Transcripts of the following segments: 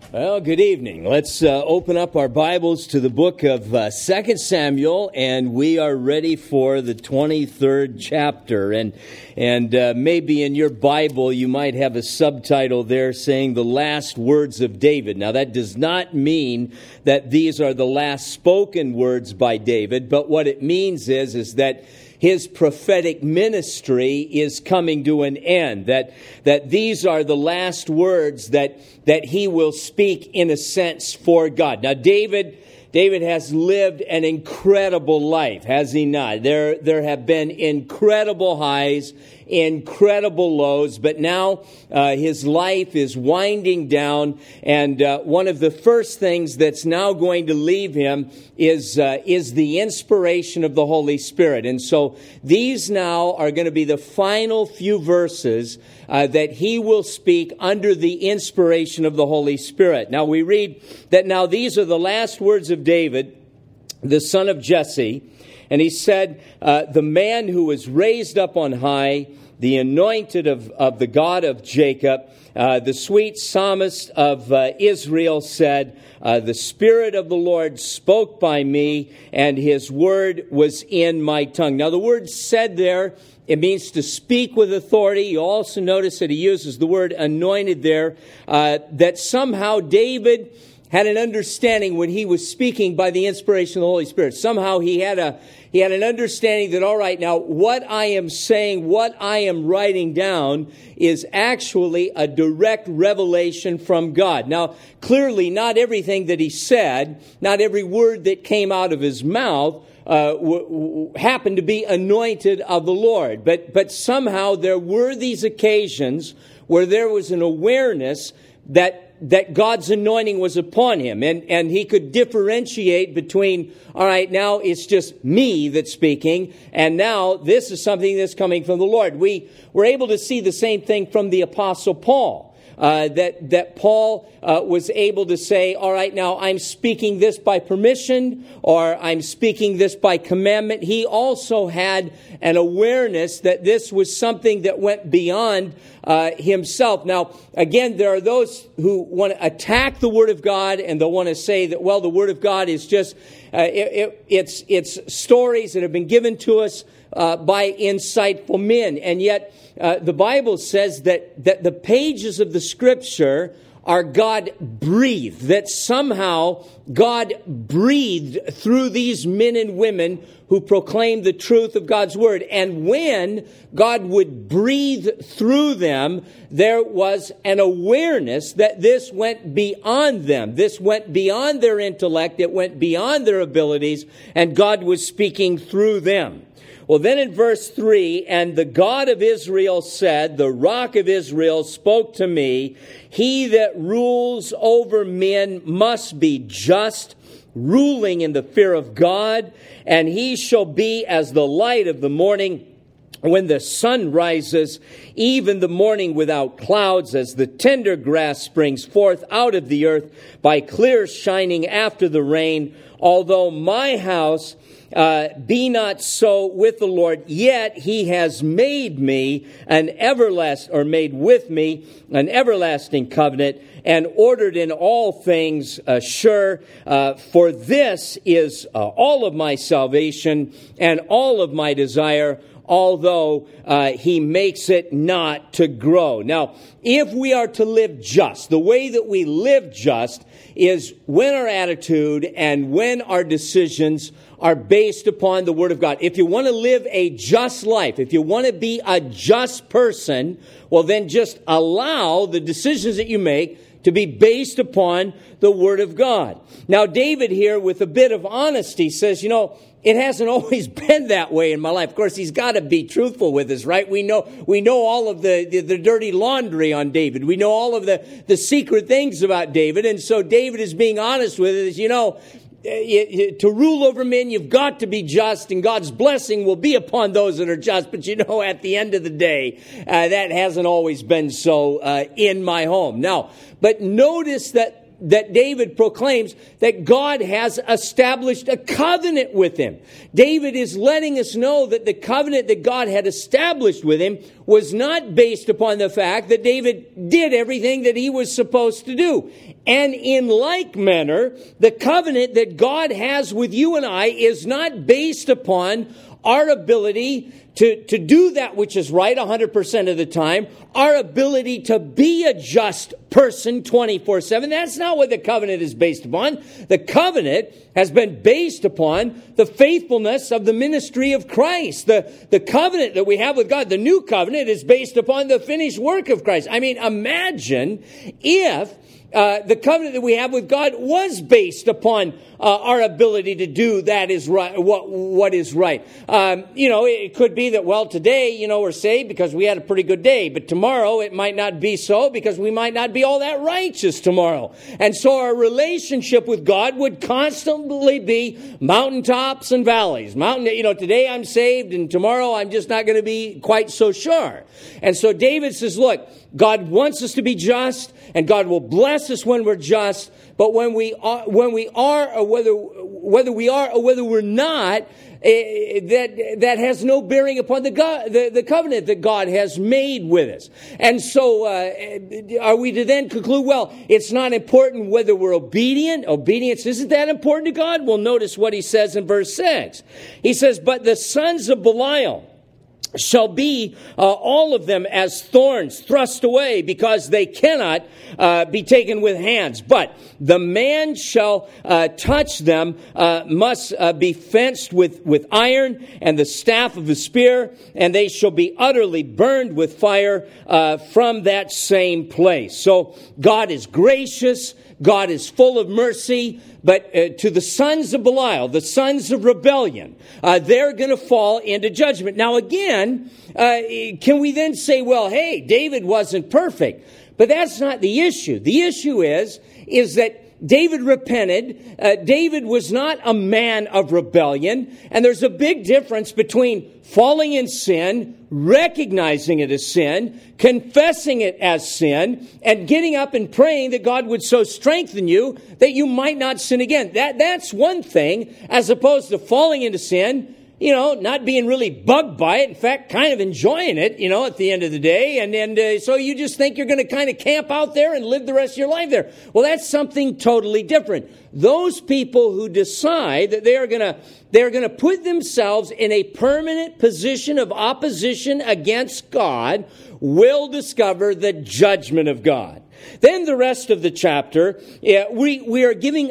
Well, good evening. Let's open up our Bibles to the book of 2 Samuel, and we are ready for the 23rd chapter. And maybe in your Bible you might have a subtitle there saying the last words of David. Now, that does not mean that these are the last spoken words by David, but what it means is that his prophetic ministry is coming to an end, that these are the last words that he will speak in a sense for God. Now, David has lived an incredible life, has he not? There have been incredible highs, incredible lows, but now his life is winding down, and one of the first things that's now going to leave him is the inspiration of the Holy Spirit. And so these now are going to be the final few verses that he will speak under the inspiration of the Holy Spirit. Now we read that now these are the last words of David, the son of Jesse. And he said, the man who was raised up on high, the anointed of the God of Jacob, the sweet psalmist of Israel said, the Spirit of the Lord spoke by me, and His word was in my tongue. Now the word said there, it means to speak with authority. You also notice that he uses the word anointed there, that somehow David had an understanding when he was speaking by the inspiration of the Holy Spirit. Somehow he had an understanding that, all right, now what I am saying, what I am writing down is actually a direct revelation from God. Now, clearly not everything that he said, not every word that came out of his mouth happened to be anointed of the Lord. But somehow there were these occasions where there was an awareness that God's anointing was upon him. And he could differentiate between, all right, now it's just me that's speaking, and now this is something that's coming from the Lord. We were able to see the same thing from the Apostle Paul. That Paul was able to say, all right, now I'm speaking this by permission, or I'm speaking this by commandment. He also had an awareness that this was something that went beyond himself. Now, again, there are those who want to attack the Word of God, and they'll want to say that, well, the Word of God is just, it's stories that have been given to us by insightful men. And yet, the Bible says that the pages of the Scripture are God-breathed, that somehow God breathed through these men and women who proclaim the truth of God's Word. And when God would breathe through them, there was an awareness that this went beyond them. This went beyond their intellect. It went beyond their abilities, and God was speaking through them. Well, then in verse 3, and the God of Israel said, the rock of Israel spoke to me, he that rules over men must be just, ruling in the fear of God, and he shall be as the light of the morning when the sun rises, even the morning without clouds, as the tender grass springs forth out of the earth by clear shining after the rain. Although my house be not so with the Lord, yet he has made me made with me an everlasting covenant, and ordered in all things sure. For this is all of my salvation and all of my desire, although he makes it not to grow. Now, if we are to live just, the way that we live just is when our attitude and when our decisions are based upon the Word of God. If you want to live a just life, if you want to be a just person, well, then just allow the decisions that you make to be based upon the Word of God. Now, David here, with a bit of honesty, says, it hasn't always been that way in my life. Of course, he's got to be truthful with us, right? We know all of the dirty laundry on David. We know all of the secret things about David. And so David is being honest with us. To rule over men, you've got to be just, and God's blessing will be upon those that are just. But at the end of the day, that hasn't always been so in my home. Now, but notice that that David proclaims that God has established a covenant with him. David is letting us know that the covenant that God had established with him was not based upon the fact that David did everything that he was supposed to do. And in like manner, the covenant that God has with you and I is not based upon our ability to do that which is right 100% of the time, our ability to be a just person 24/7. That's not what the covenant is based upon. The covenant has been based upon the faithfulness of the ministry of Christ. The covenant that we have with God, the new covenant, is based upon the finished work of Christ. I mean, imagine if the covenant that we have with God was based upon our ability to do that is right. What is right? It could be that, well, today, we're saved because we had a pretty good day, but tomorrow it might not be so because we might not be all that righteous tomorrow. And so our relationship with God would constantly be mountaintops and valleys. Today I'm saved and tomorrow I'm just not going to be quite so sure. And so David says, look, God wants us to be just, and God will bless us when we're just. But when we are, or whether we are or whether we're not, that has no bearing upon the covenant that God has made with us. And so, are we to then conclude? Well, it's not important whether we're obedient. Obedience isn't that important to God. Well, notice what he says in verse 6. He says, "But the sons of Belial shall be all of them as thorns thrust away, because they cannot be taken with hands. But the man shall touch them must be fenced with iron and the staff of the spear, and they shall be utterly burned with fire from that same place." So God is gracious. God is full of mercy. But to the sons of Belial, the sons of rebellion, they're going to fall into judgment. Now again, can we then say, well, hey, David wasn't perfect? But that's not the issue. The issue is that David repented. David was not a man of rebellion. And there's a big difference between falling in sin, recognizing it as sin, confessing it as sin, and getting up and praying that God would so strengthen you that you might not sin again. That's one thing, as opposed to falling into sin, not being really bugged by it. In fact, kind of enjoying it, at the end of the day. And so you just think you're going to kind of camp out there and live the rest of your life there. Well, that's something totally different. Those people who decide that they're going to put themselves in a permanent position of opposition against God will discover the judgment of God. Then the rest of the chapter, we are given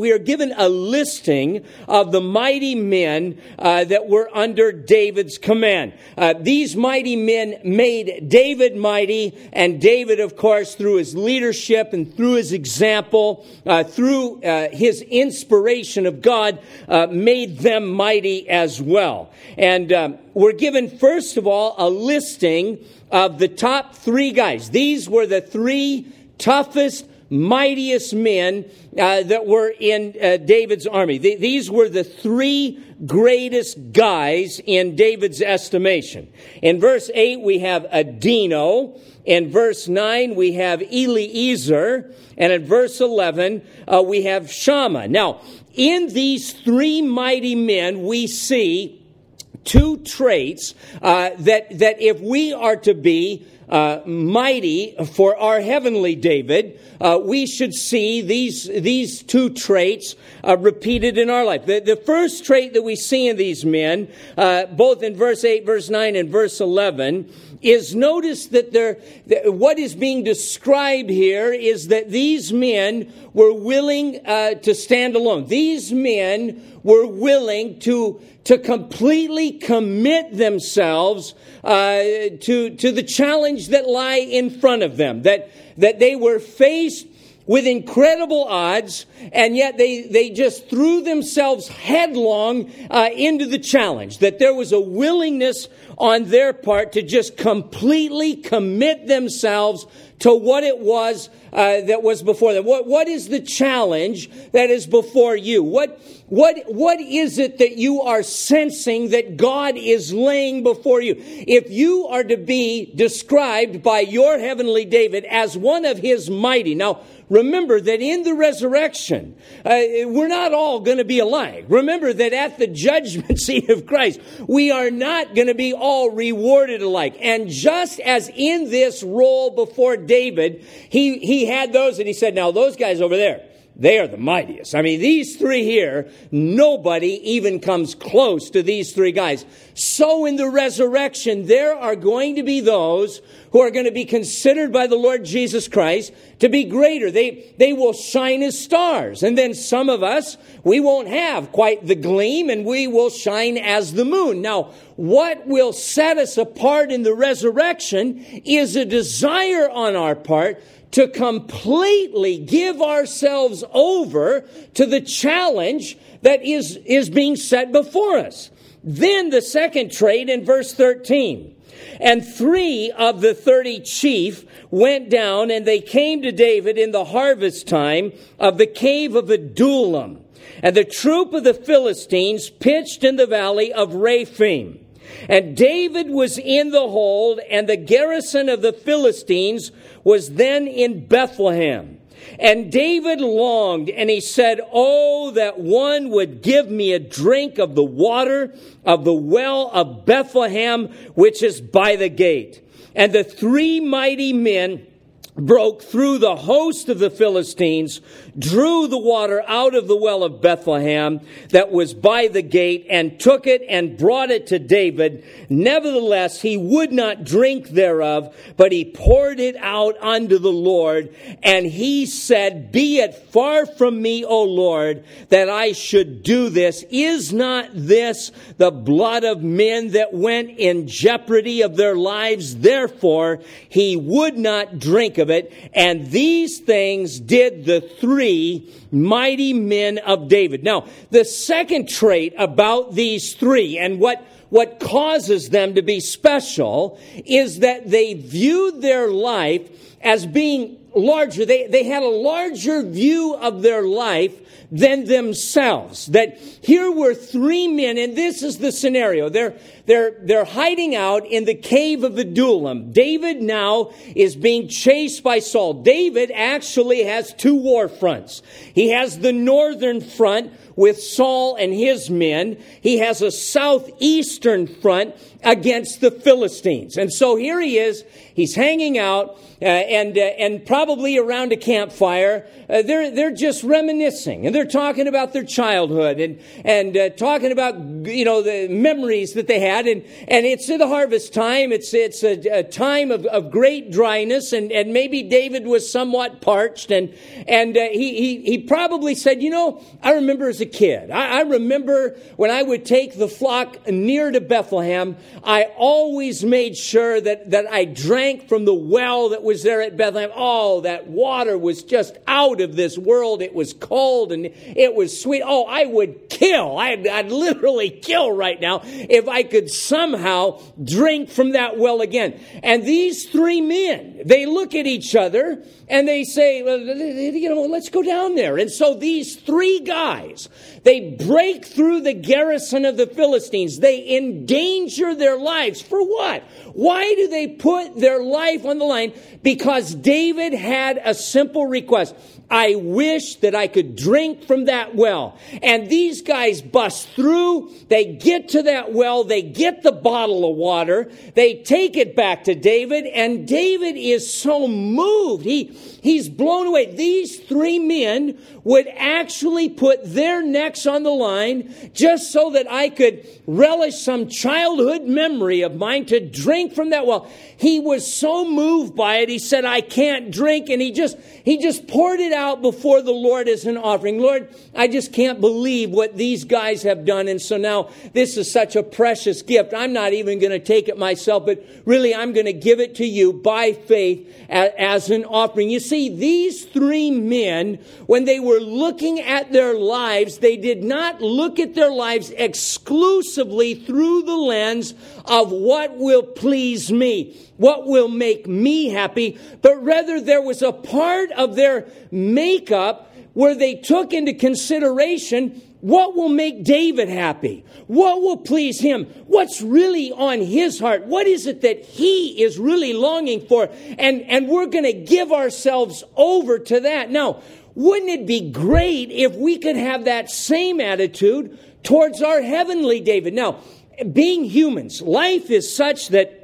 a listing of the mighty men that were under David's command. These mighty men made David mighty, and David, of course, through his leadership and through his example, through his inspiration of God, made them mighty as well. And we're given, first of all, a listing of the top three guys. These were the three toughest, mightiest men that were in David's army. These were the three greatest guys in David's estimation. In verse 8, we have Adino. In verse 9, we have Eliezer. And in verse 11, we have Shammah. Now, in these three mighty men, we see two traits that if we are to be mighty for our heavenly David, we should see these two traits repeated in our life. The first trait that we see in these men, both in verse 8, verse 9, and verse 11, is notice that what is being described here is that these men were willing to stand alone. These men were willing to completely commit themselves to the challenge that lie in front of them. That they were faced with incredible odds, and yet they just threw themselves headlong into the challenge. That there was a willingness on their part to just completely commit themselves to what it was that was before them. What is the challenge that is before you? What is it that you are sensing that God is laying before you? If you are to be described by your heavenly David as one of his mighty. Now, remember that in the resurrection, we're not all going to be alike. Remember that at the judgment seat of Christ, we are not going to be all rewarded alike. And just as in this role before David, he had those and he said, now those guys over there, they are the mightiest. I mean, these three here, nobody even comes close to these three guys. So in the resurrection, there are going to be those who are going to be considered by the Lord Jesus Christ to be greater. They will shine as stars. And then some of us, we won't have quite the gleam and we will shine as the moon. Now, what will set us apart in the resurrection is a desire on our part to completely give ourselves over to the challenge that is being set before us. Then the second trait in verse 13. And 3 of the 30 chief went down, and they came to David in the harvest time of the cave of Adullam. And the troop of the Philistines pitched in the valley of Rephaim. And David was in the hold, and the garrison of the Philistines was then in Bethlehem. And David longed, and he said, oh, that one would give me a drink of the water of the well of Bethlehem, which is by the gate. And the 3 mighty men broke through the host of the Philistines, drew the water out of the well of Bethlehem that was by the gate, and took it and brought it to David. Nevertheless, he would not drink thereof, but he poured it out unto the Lord. And he said, be it far from me, O Lord, that I should do this. Is not this the blood of men that went in jeopardy of their lives? Therefore, he would not drink of it. And these things did the 3 mighty men of David. Now, the second trait about these 3 and what causes them to be special is that they viewed their life as being larger. They had a larger view of their life than themselves. That here were 3 men, and this is the scenario. They're hiding out in the cave of Adullam. David now is being chased by Saul. David actually has 2 war fronts. He has the northern front with Saul and his men. He has a southeastern front against the Philistines. And so here he is. He's hanging out and probably around a campfire. They're just reminiscing, and they're talking about their childhood and talking about the memories that they had. And it's the harvest time. It's a time of great dryness, and maybe David was somewhat parched, and he probably said, I remember as a kid. I remember when I would take the flock near to Bethlehem, I always made sure that I drank from the well that was there at Bethlehem. Oh, that water was just out of this world. It was cold and it was sweet. Oh, I would kill. I'd literally kill right now if I could somehow drink from that well again. And these 3 men, they look at each other and they say, well, let's go down there. And so these 3 guys, they break through the garrison of the Philistines. They endanger their lives. For what? Why do they put their life on the line? Because David had a simple request. I wish that I could drink from that well. And these guys bust through. They get to that well. They get the bottle of water. They take it back to David. And David is so moved. He's blown away. These 3 men would actually put their necks on the line just so that I could relish some childhood memory of mine to drink from that well. He was so moved by it. He said, I can't drink. And he just poured it out before the Lord as an offering. Lord, I just can't believe what these guys have done. And so now this is such a precious gift. I'm not even going to take it myself, but really I'm going to give it to you by faith as an offering. You see, these 3 men, when they were looking at their lives, they did not look at their lives exclusively through the lens of what will please me. what will make me happy, but rather there was a part of their makeup where they took into consideration what will make David happy, what will please him, what's really on his heart, what is it that he is really longing for, and we're going to give ourselves over to that. Now, wouldn't it be great if we could have that same attitude towards our heavenly David? Now, being humans, life is such that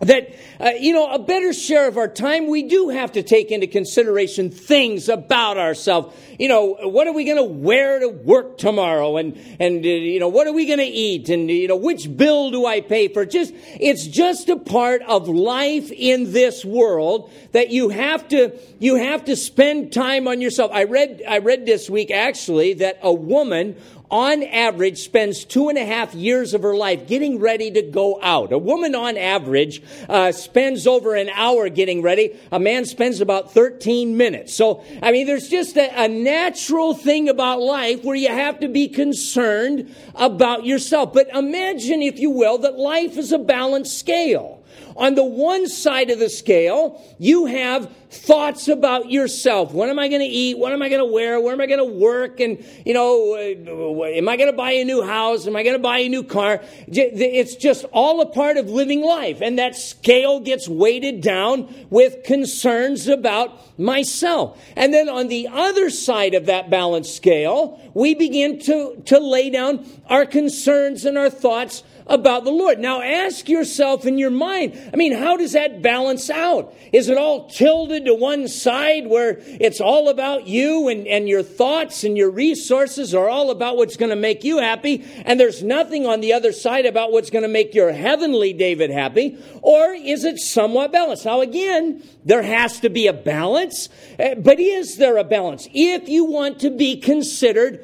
a better share of our time, we do have to take into consideration things about ourselves. What are we going to wear to work tomorrow? And what are we going to eat? And, which bill do I pay for? It's just a part of life in this world that you have to spend time on yourself. I read this week, actually, that a woman on average spends 2.5 years of her life getting ready to go out. A woman on average spends over an hour getting ready. A man spends about 13 minutes. So, there's just a natural thing about life where you have to be concerned about yourself. But imagine, if you will, that life is a balanced scale. On the one side of the scale, you have thoughts about yourself. What am I going to eat? What am I going to wear? Where am I going to work? And, am I going to buy a new house? Am I going to buy a new car? It's just all a part of living life. And that scale gets weighted down with concerns about myself. And then on the other side of that balanced scale, we begin to lay down our concerns and our thoughts about the Lord. Now ask yourself in your mind, how does that balance out? Is it all tilted to one side where it's all about you and your thoughts and your resources are all about what's going to make you happy, and there's nothing on the other side about what's going to make your heavenly David happy? Or is it somewhat balanced? Now again, there has to be a balance, but is there a balance? If you want to be considered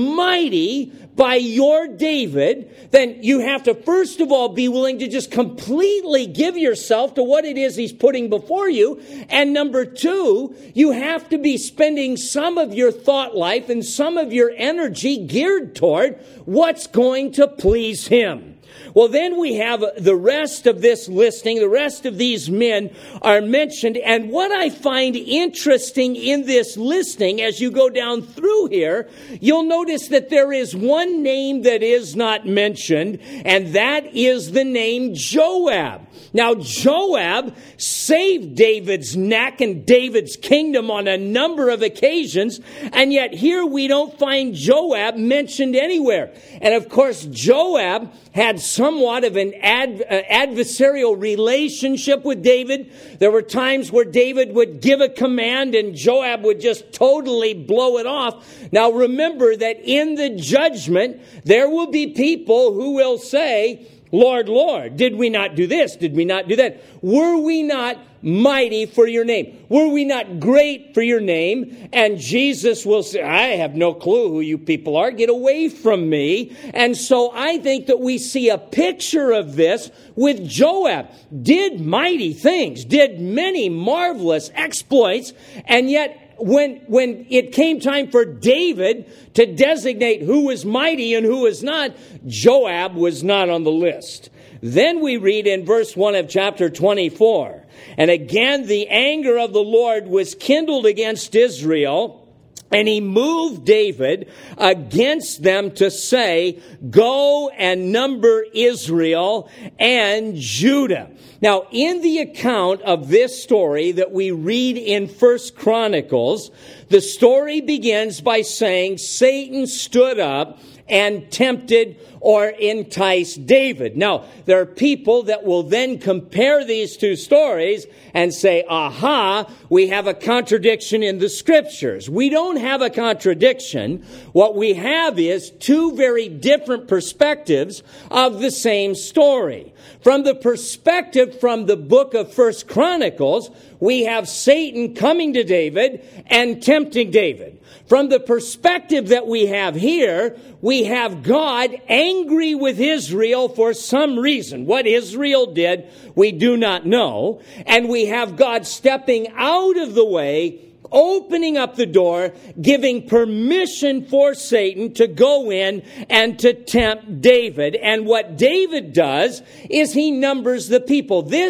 mighty by your David, then you have to first of all be willing to just completely give yourself to what it is he's putting before you. And number two, you have to be spending some of your thought life and some of your energy geared toward what's going to please him. Well, then we have the rest of this listing. The rest of these men are mentioned. And what I find interesting in this listing, as you go down through here, you'll notice that there is one name that is not mentioned, and that is the name Joab. Now, Joab saved David's neck and David's kingdom on a number of occasions, and yet here we don't find Joab mentioned anywhere. And of course, Joab had somewhat of an adversarial relationship with David. There were times where David would give a command and Joab would just totally blow it off. Now remember that in the judgment, there will be people who will say, Lord, Lord, did we not do this? Did we not do that? Were we not mighty for your name? Were we not great for your name? And Jesus will say, I have no clue who you people are. Get away from me. And so I think that we see a picture of this with Joab. Did mighty things, did many marvelous exploits, and yet when it came time for David to designate who was mighty and who was not, Joab was not on the list. Then we read in verse 1 of chapter 24, and again the anger of the Lord was kindled against Israel, and he moved David against them to say, go and number Israel and Judah. Now, in the account of this story that we read in 1 Chronicles, the story begins by saying Satan stood up and tempted or enticed David. Now, there are people that will then compare these two stories and say, aha, we have a contradiction in the scriptures. We don't have a contradiction. What we have is two very different perspectives of the same story. From the perspective from the book of 1 Chronicles, we have Satan coming to David and tempting David. From the perspective that we have here, we have God angry with Israel for some reason. What Israel did, we do not know. And we have God stepping out of the way, opening up the door, giving permission for Satan to go in and to tempt David. And what David does is he numbers the people. This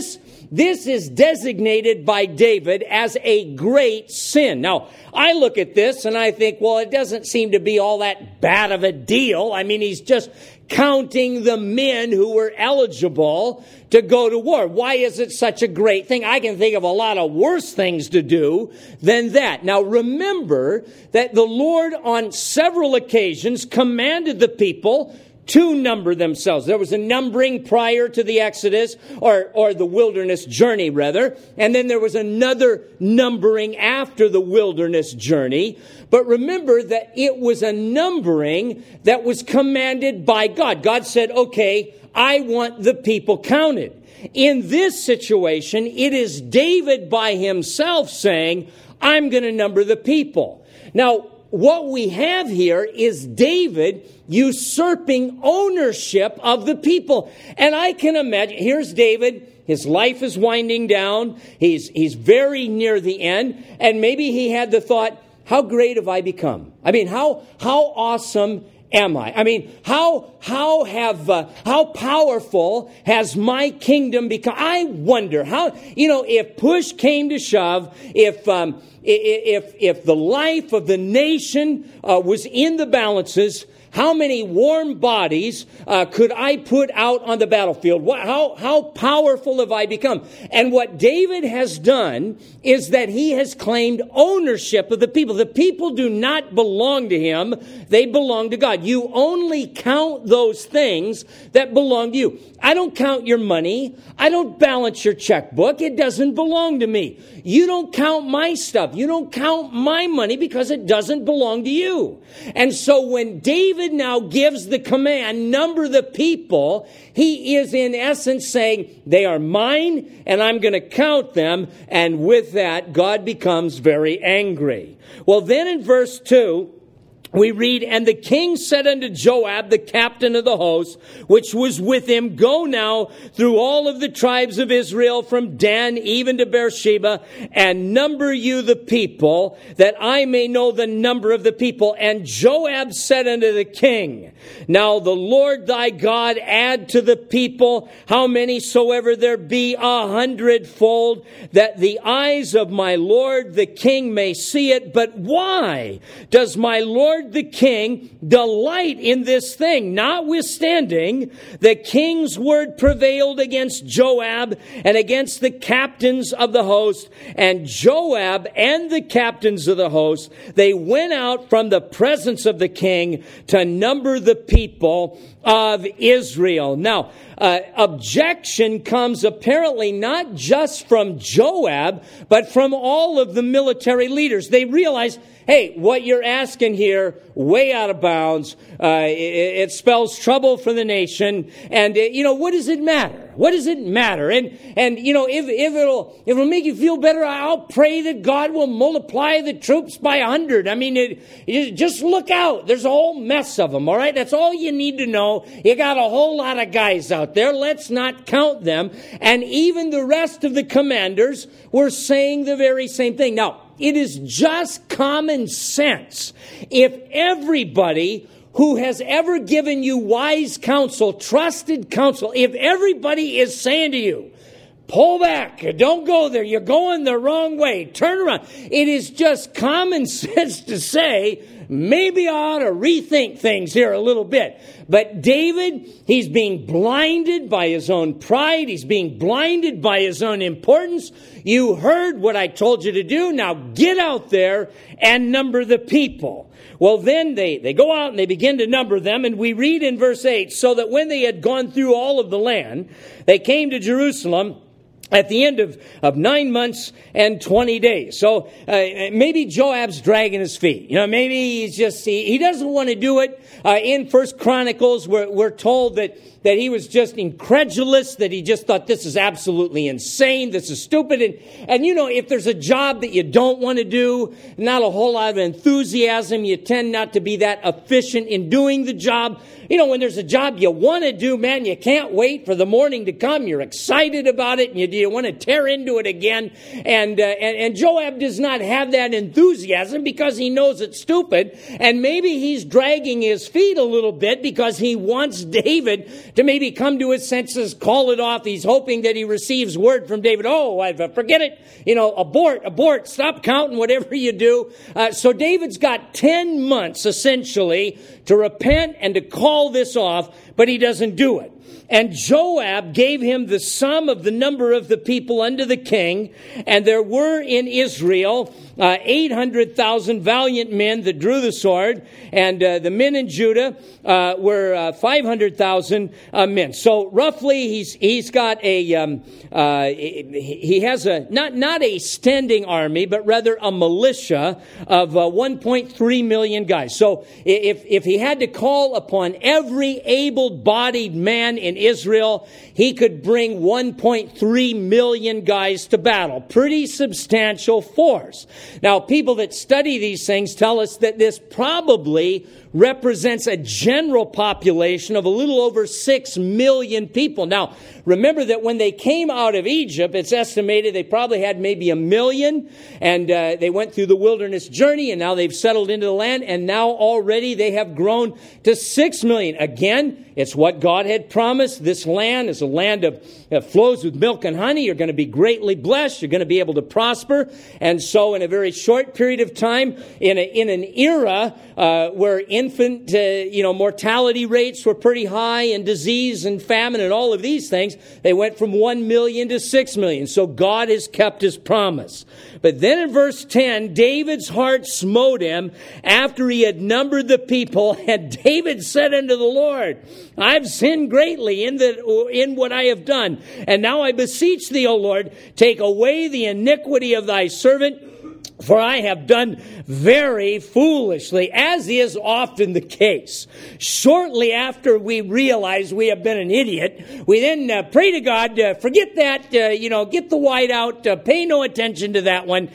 this is designated by David as a great sin. Now, I look at this and I think, well, it doesn't seem to be all that bad of a deal. I mean, he's just counting the men who were eligible to go to war. Why is it such a great thing? I can think of a lot of worse things to do than that. Now, remember that the Lord on several occasions commanded the people to number themselves. There was a numbering prior to the Exodus, or the wilderness journey, rather. And then there was another numbering after the wilderness journey. But remember that it was a numbering that was commanded by God. God said, okay, I want the people counted. In this situation, it is David by himself saying, I'm going to number the people. Now, what we have here is David usurping ownership of the people. And I can imagine, here's David, his life is winding down, he's very near the end, and maybe he had the thought, how great have I become? I mean, how awesome am I? I mean, how powerful has my kingdom become? I wonder how, if push came to shove, if the life of the nation was in the balances, how many warm bodies could I put out on the battlefield? How powerful have I become? And what David has done is that he has claimed ownership of the people. The people do not belong to him. They belong to God. You only count those things that belong to you. I don't count your money. I don't balance your checkbook. It doesn't belong to me. You don't count my stuff. You don't count my money because it doesn't belong to you. And so when David now gives the command, number the people, he is in essence saying, they are mine and I'm going to count them. And with that, God becomes very angry. Well, then in verse 2, we read, and the king said unto Joab, the captain of the host, which was with him, go now through all of the tribes of Israel, from Dan even to Beersheba, and number you the people, that I may know the number of the people. And Joab said unto the king, now the Lord thy God add to the people how many soever there be 100-fold, that the eyes of my Lord the king may see it. But why does my Lord the king delight in this thing? Notwithstanding, the king's word prevailed against Joab and against the captains of the host. And Joab and the captains of the host, they went out from the presence of the king to number the people of Israel. Now, objection comes apparently not just from Joab, but from all of the military leaders. They realize, hey, what you're asking here, way out of bounds. It spells trouble for the nation. And, what does it matter? What does it matter? And if it'll make you feel better, I'll pray that God will multiply the troops by 100. I mean, just look out. There's a whole mess of them, all right? That's all you need to know. You got a whole lot of guys out there. Let's not count them. And even the rest of the commanders were saying the very same thing. Now, it is just common sense. If everybody who has ever given you wise counsel, trusted counsel, if everybody is saying to you, pull back, don't go there, you're going the wrong way, turn around. It is just common sense to say, maybe I ought to rethink things here a little bit. But David, he's being blinded by his own pride. He's being blinded by his own importance. You heard what I told you to do. Now get out there and number the people. Well, then they go out and they begin to number them. And we read in verse 8, so that when they had gone through all of the land, they came to Jerusalem at the end of 9 months and 20 days. So maybe Joab's dragging his feet. Maybe he's just, he doesn't want to do it. In First Chronicles, we're told that he was just incredulous, that he just thought this is absolutely insane, this is stupid. And if there's a job that you don't want to do, not a whole lot of enthusiasm, you tend not to be that efficient in doing the job. When there's a job you want to do, man, you can't wait for the morning to come. You're excited about it, and Do you want to tear into it again? And Joab does not have that enthusiasm because he knows it's stupid. And maybe he's dragging his feet a little bit because he wants David to maybe come to his senses, call it off. He's hoping that he receives word from David. Oh, forget it. Abort, stop counting, whatever you do. So David's got 10 months essentially to repent and to call this off, but he doesn't do it. And Joab gave him the sum of the number of the people under the king, and there were in Israel 800,000 valiant men that drew the sword, and the men in Judah were 500,000 men. So roughly, he's got he has a not a standing army, but rather a militia of 1.3 million guys. So if he had to call upon every able-bodied man in Israel, he could bring 1.3 million guys to battle. Pretty substantial force. Now, people that study these things tell us that this probably represents a general population of a little over 6 million people. Now, remember that when they came out of Egypt, it's estimated they probably had maybe 1 million, and they went through the wilderness journey, and now they've settled into the land, and now already they have grown to 6 million. Again, it's what God had promised. This land is a land that flows with milk and honey. You're going to be greatly blessed. You're going to be able to prosper. And so in a very short period of time, in an era where infant mortality rates were pretty high, and disease and famine and all of these things, they went from 1 million to 6 million. So God has kept his promise. But then in verse 10, David's heart smote him after he had numbered the people, and David said unto the Lord, I've sinned greatly in what I have done. And now I beseech thee, O Lord, take away the iniquity of thy servant, for I have done very foolishly, as is often the case. Shortly after we realize we have been an idiot, we then pray to God, forget that, get the white out, pay no attention to that one.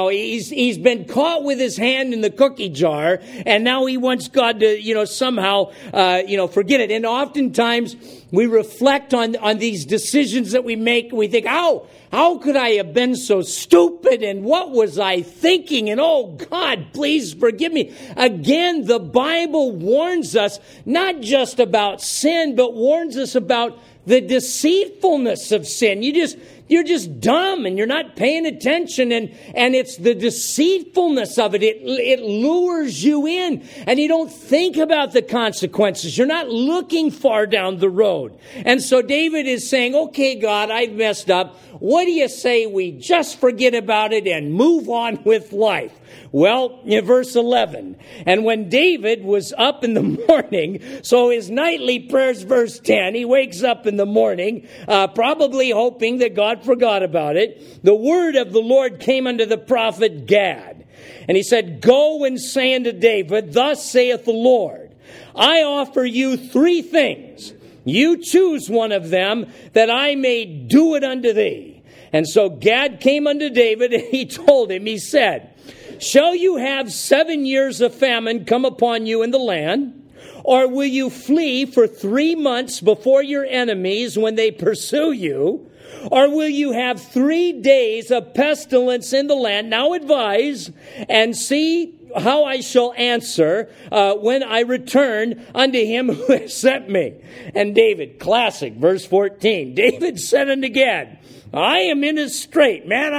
He's been caught with his hand in the cookie jar, and now he wants God to, somehow, forget it. And oftentimes we reflect on these decisions that we make. We think, how could I have been so stupid? And what was I thinking? And oh God, please forgive me. Again, the Bible warns us not just about sin, but warns us about the deceitfulness of sin. You're just dumb and you're not paying attention, and it's the deceitfulness of it. It lures you in, and you don't think about the consequences. You're not looking far down the road. And so David is saying, okay, God, I've messed up. What do you say we just forget about it and move on with life? Well, in verse 11, and when David was up in the morning, so his nightly prayers, verse 10, he wakes up in the morning, probably hoping that God forgot about it. The word of the Lord came unto the prophet Gad, and he said, Go and say unto David, Thus saith the Lord, I offer you 3 things. You choose one of them, that I may do it unto thee. And so Gad came unto David, and he told him, he said, Shall you have 7 years of famine come upon you in the land? Or will you flee for 3 months before your enemies when they pursue you? Or will you have 3 days of pestilence in the land? Now advise and see how I shall answer when I return unto him who has sent me. And David, classic, verse 14, David said unto Gad, I am in a strait, man.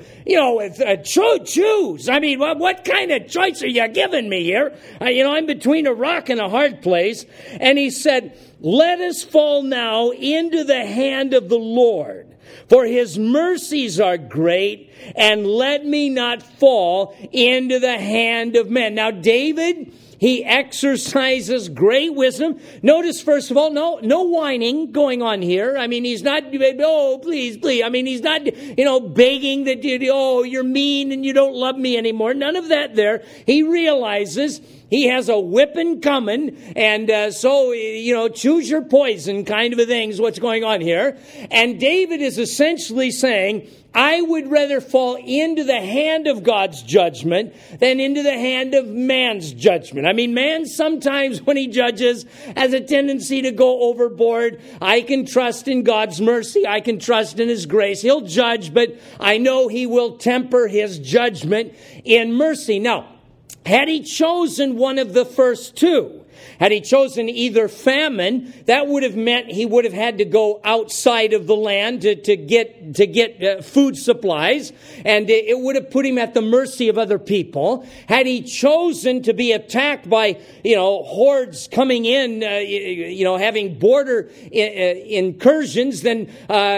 Choose. I mean, what kind of choice are you giving me here? I'm between a rock and a hard place. And he said, Let us fall now into the hand of the Lord, for his mercies are great, and let me not fall into the hand of men. Now, David, he exercises great wisdom. Notice, first of all, no whining going on here. I mean, he's not, please. I mean, he's not, begging that, you're mean and you don't love me anymore. None of that there. He realizes He has a whipping coming, and so, choose your poison kind of a thing is what's going on here. And David is essentially saying, I would rather fall into the hand of God's judgment than into the hand of man's judgment. I mean, man sometimes when he judges has a tendency to go overboard. I can trust in God's mercy. I can trust in His grace. He'll judge, but I know He will temper His judgment in mercy. Now, had he chosen one of the first two, had he chosen either famine, that would have meant he would have had to go outside of the land to get food supplies, and it would have put him at the mercy of other people. Had he chosen to be attacked by hordes coming in, having border incursions, then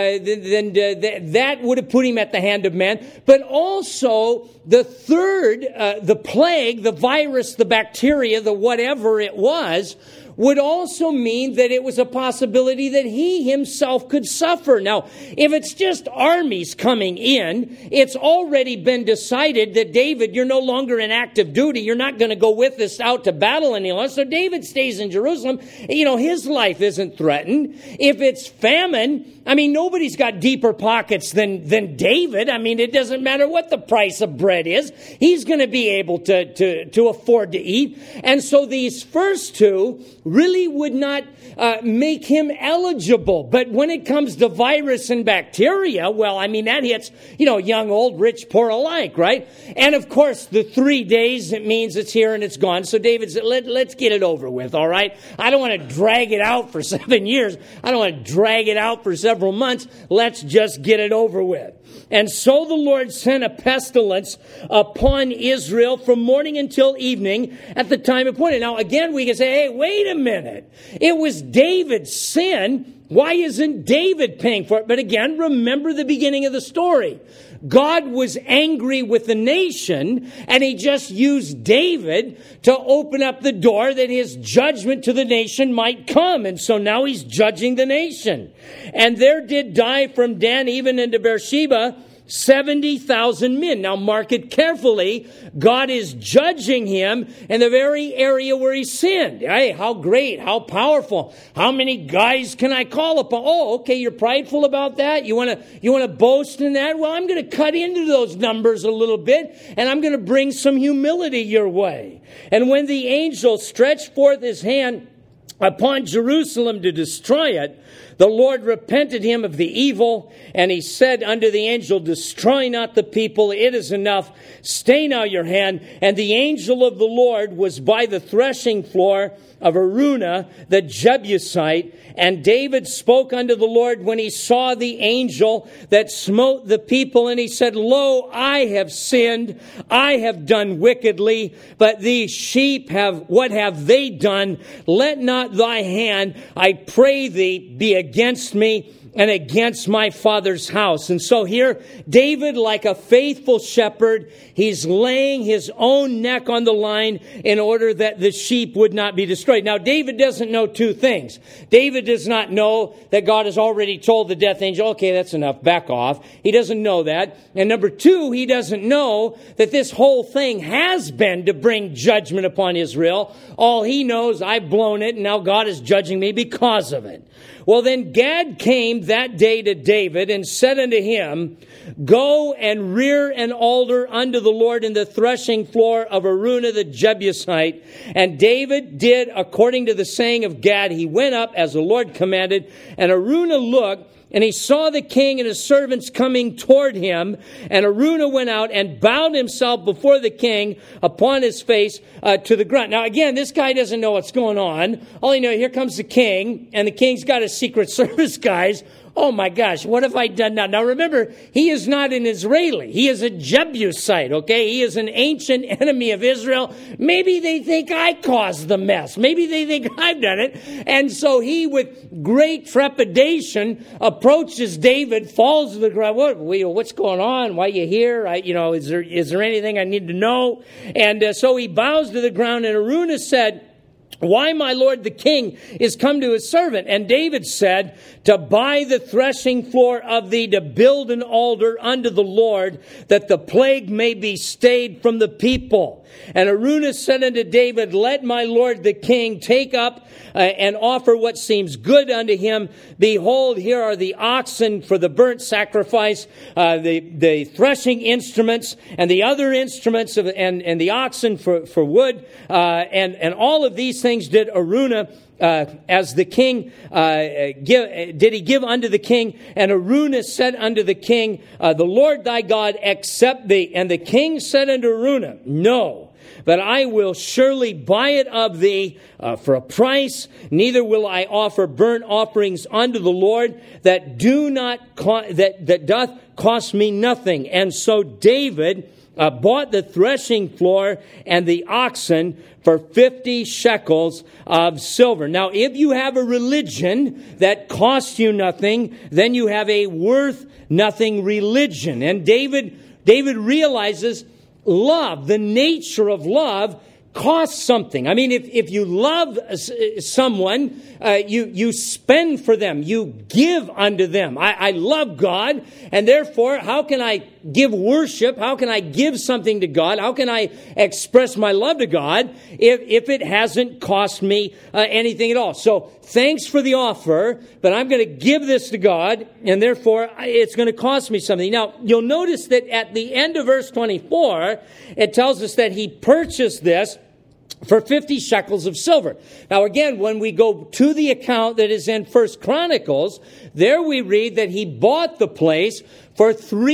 that would have put him at the hand of man. But also the third, the plague, the virus, the bacteria, the whatever it was, would also mean that it was a possibility that he himself could suffer. Now, if it's just armies coming in, it's already been decided that David, you're no longer in active duty. You're not going to go with us out to battle any longer. So David stays in Jerusalem. His life isn't threatened. If it's famine, I mean, nobody's got deeper pockets than David. I mean, it doesn't matter what the price of bread is. He's going to be able to afford to eat. And so these first two really would not make him eligible. But when it comes to virus and bacteria, well, I mean, that hits, young, old, rich, poor alike, right? And of course, the 3 days, it means it's here and it's gone. So David said, let's get it over with, all right? I don't want to drag it out for 7 years. I don't want to drag it out for several months. Let's just get it over with. And so the Lord sent a pestilence upon Israel from morning until evening at the time appointed. Now, again, we can say, hey, wait a minute. It was David's sin. Why isn't David paying for it? But again, remember the beginning of the story. God was angry with the nation, and He just used David to open up the door that His judgment to the nation might come. And so now He's judging the nation. And there did die from Dan even into Beersheba 70,000 men. Now mark it carefully. God is judging him in the very area where he sinned. Hey, how great, how powerful. How many guys can I call upon? Oh, okay, you're prideful about that? You want to boast in that? Well, I'm going to cut into those numbers a little bit, and I'm going to bring some humility your way. And when the angel stretched forth his hand upon Jerusalem to destroy it, the Lord repented him of the evil, and he said unto the angel, destroy not the people, it is enough. Stay now your hand. And the angel of the Lord was by the threshing floor of Araunah the Jebusite. And David spoke unto the Lord when he saw the angel that smote the people, and he said, lo, I have sinned, I have done wickedly, but these sheep what have they done? Let not thy hand, I pray thee, be against me and against my father's house. And so here, David, like a faithful shepherd, he's laying his own neck on the line in order that the sheep would not be destroyed. Now, David doesn't know two things. David does not know that God has already told the death angel, okay, that's enough, back off. He doesn't know that. And number two, he doesn't know that this whole thing has been to bring judgment upon Israel. All he knows, I've blown it, and now God is judging me because of it. Well, then Gad came that day to David and said unto him, go and rear an altar unto the Lord in the threshing floor of Araunah the Jebusite. And David did according to the saying of Gad. He went up as the Lord commanded, and Araunah looked, and he saw the king and his servants coming toward him. And Araunah went out and bowed himself before the king upon his face to the ground. Now, again, this guy doesn't know what's going on. All he knows, here comes the king, and the king's got his Secret Service guys. Oh my gosh, what have I done now? Now remember, he is not an Israeli. He is a Jebusite, okay? He is an ancient enemy of Israel. Maybe they think I caused the mess. Maybe they think I've done it. And so he, with great trepidation, approaches David, falls to the ground. What's going on? Why are you here? Is there anything I need to know? And so he bows to the ground, and Araunah said, why, my lord the king is come to his servant? And David said, to buy the threshing floor of thee, to build an altar unto the Lord, that the plague may be stayed from the people. And Araunah said unto David, let my lord the king take up and offer what seems good unto him. Behold, here are the oxen for the burnt sacrifice, the threshing instruments, and the other instruments, and the oxen for wood. And all of these things did Araunah as the king did he give unto the king. And Araunah said unto the king, the Lord thy God accept thee. And the king said unto Araunah, no, but I will surely buy it of thee for a price. Neither will I offer burnt offerings unto the Lord that doth cost me nothing. And so David bought the threshing floor and the oxen for 50 shekels of silver. Now, if you have a religion that costs you nothing, then you have a worth nothing religion. And David realizes love, the nature of love, costs something. I mean, if you love someone, you spend for them. You give unto them. I love God, and therefore, how can I give worship? How can I give something to God? How can I express my love to God if it hasn't cost me anything at all? So, thanks for the offer, but I'm going to give this to God, and therefore, it's going to cost me something. Now, you'll notice that at the end of verse 24, it tells us that he purchased this for 50 shekels of silver. Now again, when we go to the account that is in 1 Chronicles, there we read that he bought the place for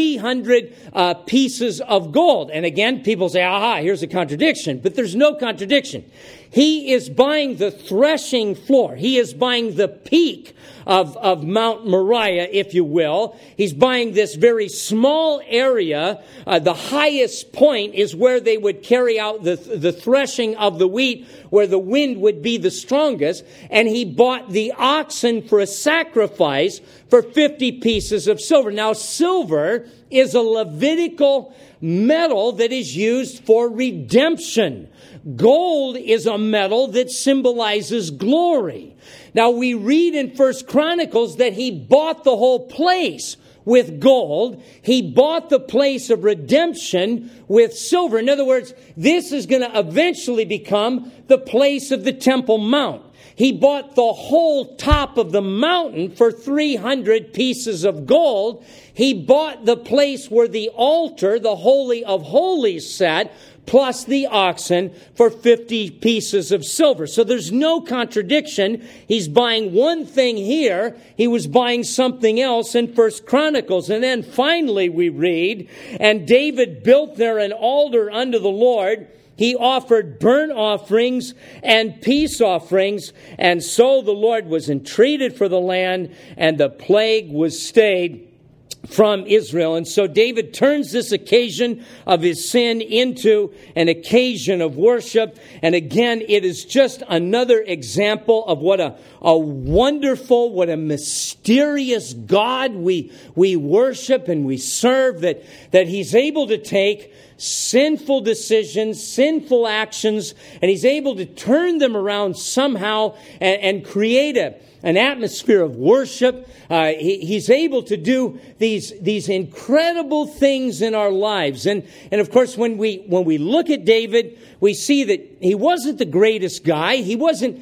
300 pieces of gold. And again, people say, aha, here's a contradiction. But there's no contradiction. He is buying the threshing floor. He is buying the peak of Mount Moriah, if you will. He's buying this very small area. The highest point is where they would carry out the threshing of the wheat, where the wind would be the strongest. And he bought the oxen for a sacrifice for 50 pieces of silver. Now, silver is a Levitical metal that is used for redemption. Gold is a metal that symbolizes glory. Now, we read in 1 Chronicles that he bought the whole place with gold. He bought the place of redemption with silver. In other words, this is going to eventually become the place of the Temple Mount. He bought the whole top of the mountain for 300 pieces of gold. He bought the place where the altar, the Holy of Holies, sat, plus the oxen for 50 pieces of silver. So there's no contradiction. He's buying one thing here. He was buying something else in 1 Chronicles. And then finally we read, and David built there an altar unto the Lord. He offered burnt offerings and peace offerings. And so the Lord was entreated for the land, and the plague was stayed from Israel. And so David turns this occasion of his sin into an occasion of worship. And again, it is just another example of what a wonderful, what a mysterious God we worship and we serve, that he's able to take sinful decisions, sinful actions, and he's able to turn them around somehow and create an atmosphere of worship. He's able to do these incredible things in our lives. And of course, when we look at David, we see that he wasn't the greatest guy. He wasn't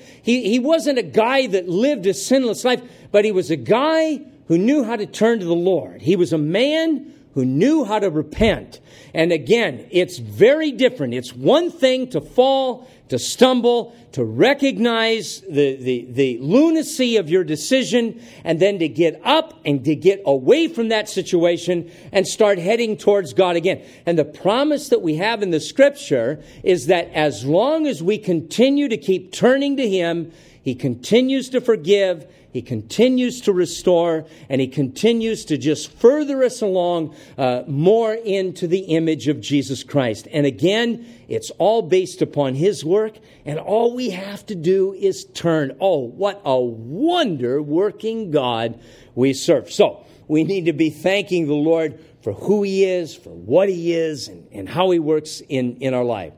a guy that lived a sinless life, but he was a guy who knew how to turn to the Lord. He was a man who knew how to repent. And again, it's very different. It's one thing to fall, to stumble, to recognize the lunacy of your decision, and then to get up and to get away from that situation and start heading towards God again. And the promise that we have in the Scripture is that as long as we continue to keep turning to Him, He continues to forgive, He continues to restore, and He continues to just further us along more into the image of Jesus Christ. And again, it's all based upon His work, and all we have to do is turn. Oh, what a wonder-working God we serve. So, we need to be thanking the Lord for who He is, for what He is, and how He works in our life.